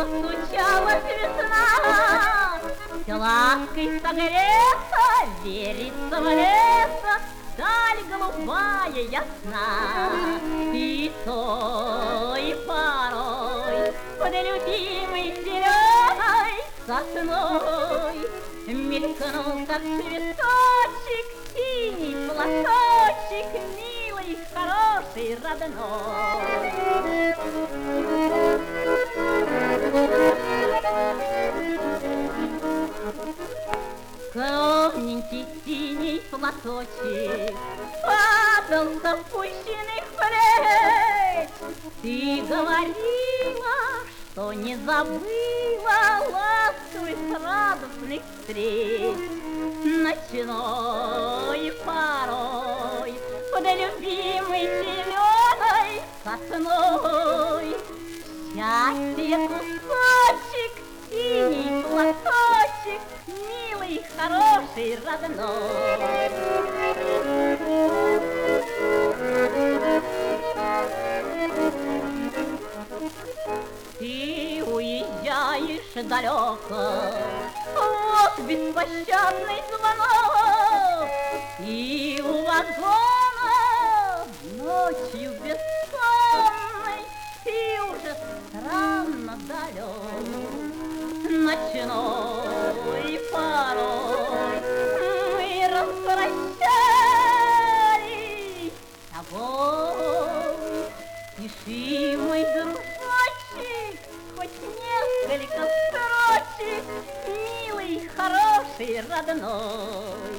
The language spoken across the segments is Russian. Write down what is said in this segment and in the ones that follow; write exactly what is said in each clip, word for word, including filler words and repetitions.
постучалась весна, все лаской согреться, верится в лето, даль голубая ясна. И той порой под любимой зеленой сосной мелькнул, как цветочек, синий платочек, милый, хороший, родной. Скромненький синий платочек падал с опущенных плеч. Ты говорила, что не забыла ласковых радостных встреч. Ночной порой под любимой зеленой сосной счастье кусочек, синий платочек, милый, хороший, родной. Ты уезжаешь далеко, вот беспощадный звонок, и у вагона ночью бессонной ты уже странно далек. Ночной порой мы распрощались с тобой. Пиши, мой дружочек, хоть несколько строчек, милый, хороший, родной.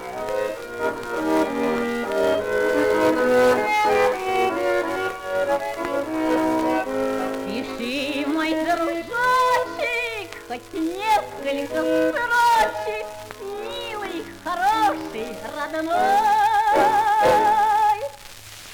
Пиши, мой дружочек, хоть несколько строчек, милый, хороший, родной.